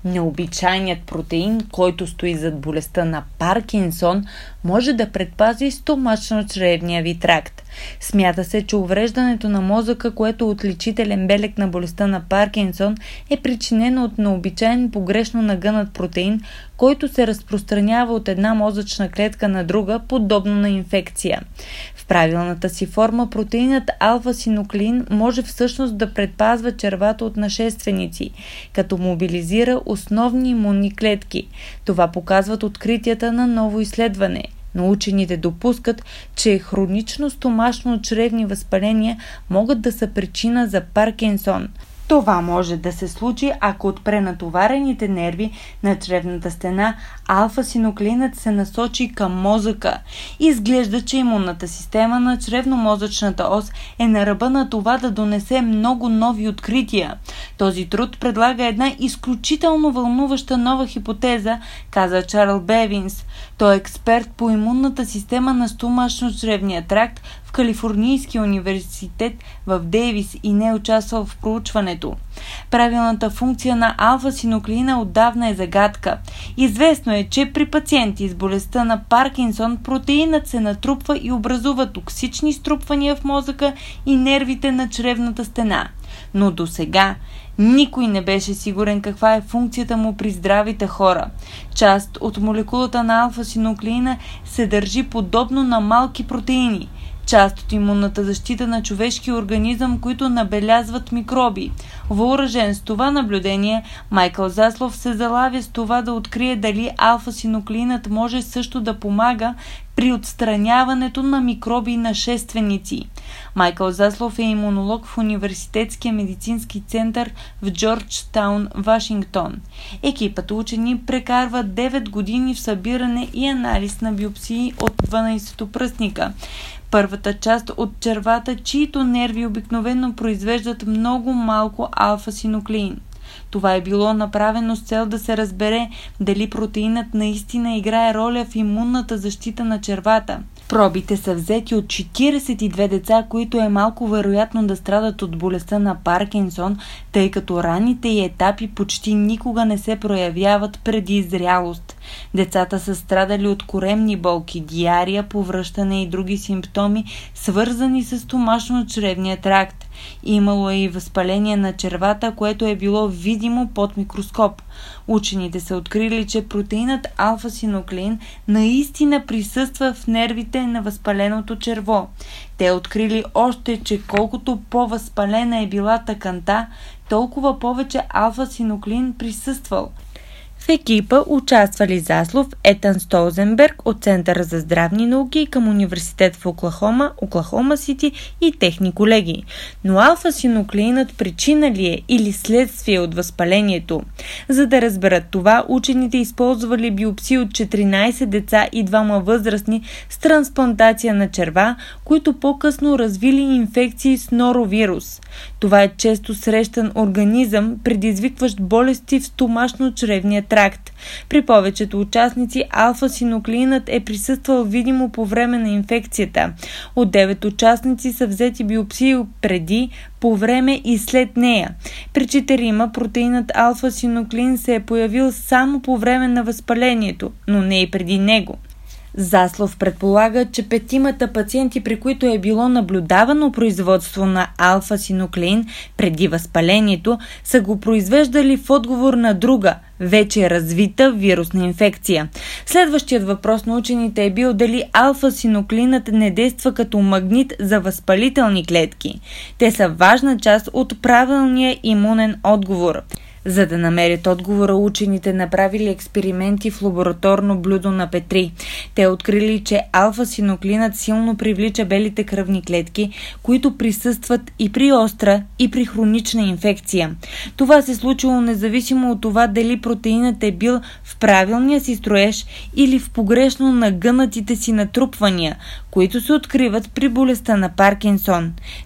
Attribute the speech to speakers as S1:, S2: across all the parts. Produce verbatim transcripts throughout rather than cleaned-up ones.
S1: Необичайният протеин, който стои зад болестта на Паркинсон, може да предпази стомашно-чревния ви тракт. Смята се, че увреждането на мозъка, което е отличителен белег на болестта на Паркинсон, е причинено от необичайен погрешно нагънат протеин, който се разпространява от една мозъчна клетка на друга, подобно на инфекция. В правилната си форма протеинът алфа-синуклеин може всъщност да предпазва червата от нашественици, като мобилизира основни имунни клетки. Това показват откритията на ново изследване. Но учените допускат, че хронично стомашно-чревни възпаления могат да са причина за Паркинсон. Това може да се случи, ако от пренатоварените нерви на чревната стена алфа-синуклеинът се насочи към мозъка. Изглежда, че имунната система на чревно-мозъчната ос е на ръба на това да донесе много нови открития. Този труд предлага една изключително вълнуваща нова хипотеза, каза Чарлз Бевинс. Той е експерт по имунната система на стомашно-чревния тракт в Калифорнийския университет в Дейвис и не е участвал в проучването. Правилната функция на алфа-синуклеина отдавна е загадка. Известно е, че при пациенти с болестта на Паркинсон протеинът се натрупва и образува токсични струпвания в мозъка и нервите на чревната стена. Но до сега никой не беше сигурен каква е функцията му при здравите хора. Част от молекулата на алфа-синуклеина се държи подобно на малки протеини, част от имунната защита на човешкия организъм, които набелязват микроби. Въоръжен с това наблюдение, Майкъл Заслов се залавя с това да открие дали алфа-синуклеинът може също да помага при отстраняването на микроби и нашественици. Майкъл Заслов е имунолог в Университетския медицински център в Джорджтаун, Вашингтон. Екипът учени прекарва девет години в събиране и анализ на биопсии от дванайсетопръстника. Първата част от червата, чието нерви обикновено произвеждат много малко алфа-синуклеин. Това е било направено с цел да се разбере дали протеинът наистина играе роля в имунната защита на червата. Пробите са взети от четирийсет и две деца, които е малко вероятно да страдат от болестта на Паркинсон, тъй като ранните й етапи почти никога не се проявяват преди зрялост. Децата са страдали от коремни болки, диария, повръщане и други симптоми, свързани с стомашно-чревния тракт. Имало е и възпаление на червата, което е било видимо под микроскоп. Учените са открили, че протеинът алфа-синуклеин наистина присъства в нервите на възпаленото черво. Те открили още, че колкото по-възпалена е била тъканта, толкова повече алфа-синуклеин присъствал. В екипа участвали Заслов, Етан Столзенберг от Центъра за здравни науки към университет в Оклахома, Оклахома Сити и техни колеги. Но алфа-синуклеинът причина ли е или следствие от възпалението? За да разберат това, учените използвали биопсии от четиринайсет деца и двама възрастни с трансплантация на черва, които по-късно развили инфекции с норовирус. Това е често срещан организъм, предизвикващ болести в стомашно-чревния тракт. При повечето участници алфа-синуклеинът е присъствал видимо по време на инфекцията. От девет участници са взети биопсии преди, по време и след нея. При четирима протеинът алфа-синуклеин се е появил само по време на възпалението, но не и преди него. Заслов предполага, че петимата пациенти, при които е било наблюдавано производство на алфа-синуклеин преди възпалението, са го произвеждали в отговор на друга, вече развита вирусна инфекция. Следващият въпрос на учените е бил дали алфа-синуклеинът не действа като магнит за възпалителни клетки. Те са важна част от правилния имунен отговор. За да намерят отговора, учените направили експерименти в лабораторно блюдо на Петри. Те открили, че алфа-синуклеинът силно привлича белите кръвни клетки, които присъстват и при остра, и при хронична инфекция. Това се случило независимо от това дали протеинът е бил в правилния си строеж или в погрешно нагънатите си натрупвания, които се откриват при болестта на Паркинсон.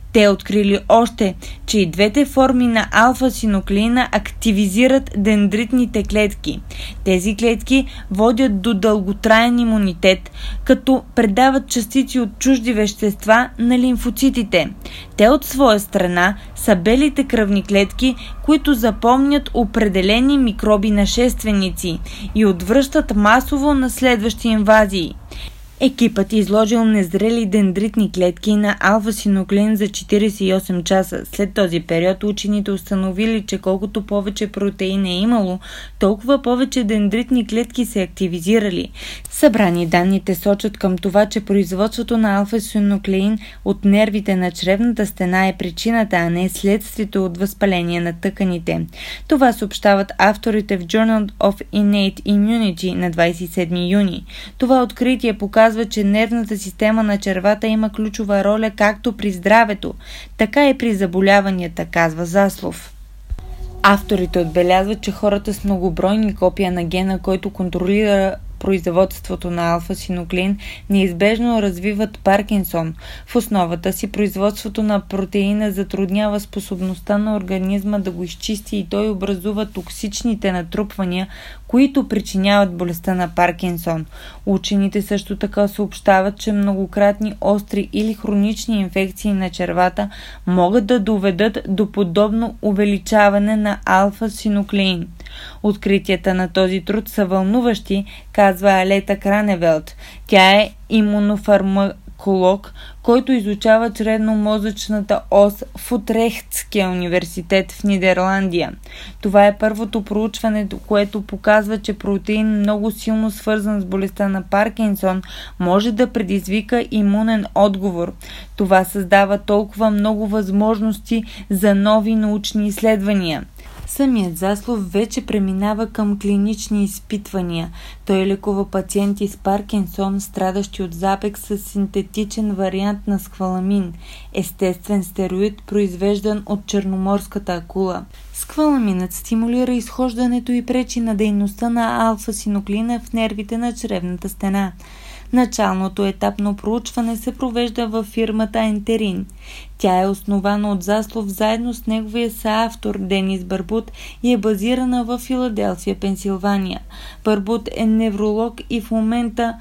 S1: Те открили още, че и двете форми на алфа-синуклеина активизират дендритните клетки. Тези клетки водят до дълготраен имунитет, като предават частици от чужди вещества на лимфоцитите. Те от своя страна са белите кръвни клетки, които запомнят определени микроби нашественици и отвръщат масово на следващи инвазии. Екипът е изложил незрели дендритни клетки на алфа-синуклеин за четиридесет и осем часа. След този период учените установили, че колкото повече протеин е имало, толкова повече дендритни клетки се активизирали. Събрани данните сочат към това, че производството на алфа-синуклеин от нервите на чревната стена е причината, а не следствието от възпаление на тъканите. Това съобщават авторите в Journal of Innate Immunity на двадесет и седми юни. Това откритие показва, че нервната система на червата има ключова роля както при здравето, така и при заболяванията, казва Заслов. Авторите отбелязват, че хората с многобройни копия на гена, който контролира производството на алфа-синуклеин, неизбежно развиват Паркинсон. В основата си производството на протеина затруднява способността на организма да го изчисти и той образува токсичните натрупвания, които причиняват болестта на Паркинсон. Учените също така съобщават, че многократни остри или хронични инфекции на червата могат да доведат до подобно увеличаване на алфа-синуклеин. Откритията на този труд са вълнуващи, казва Алета Краневелт. Тя е имунофармаколог, който изучава чревно-мозъчната ос в Утрехтския университет в Нидерландия. Това е първото проучване, което показва, че протеин, много силно свързан с болестта на Паркинсон, може да предизвика имунен отговор. Това създава толкова много възможности за нови научни изследвания. Самият Заслов вече преминава към клинични изпитвания. Той лекува пациенти с Паркинсон, страдащи от запек с синтетичен вариант на скваламин, естествен стероид, произвеждан от черноморската акула. Скваламинът стимулира изхождането и пречи на дейността на алфа-синуклеина в нервите на чревната стена. Началното етапно проучване се провежда във фирмата Ентерин. Тя е основана от Заслов заедно с неговия съавтор Денис Барбут и е базирана в Филаделфия, Пенсилвания. Барбут е невролог и в момента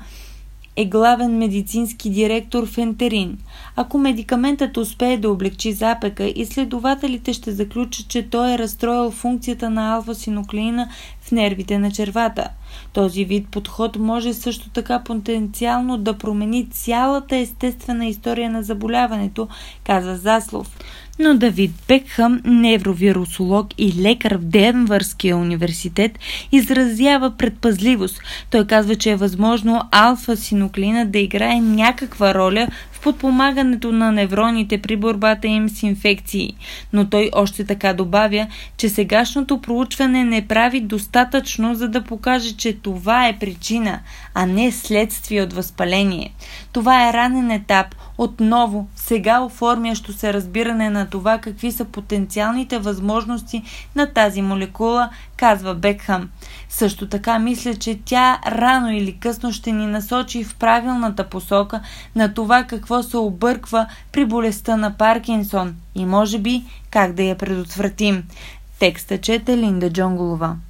S1: е главен медицински директор в Ентерин. Ако медикаментът успее да облегчи запека, изследователите ще заключат, че той е разстроил функцията на алфа-синуклеина в нервите на червата. Този вид подход може също така потенциално да промени цялата естествена история на заболяването, казва Заслов. Но Давид Бекхам, невровирусолог и лекар в Денвърския университет, изразява предпазливост. Той казва, че е възможно алфа-синуклеина да играе някаква роля в подпомагането на невроните при борбата им с инфекции. Но той още така добавя, че сегашното проучване не прави достатъчно, за да покаже, че това е причина, а не следствие от възпаление. Това е ранен етап, отново сега оформящо се разбиране на това какви са потенциалните възможности на тази молекула, казва Бекхам. Също така мисля, че тя рано или късно ще ни насочи в правилната посока на това какво се обърква при болестта на Паркинсон и може би как да я предотвратим. Текста чете Линда Джонголова.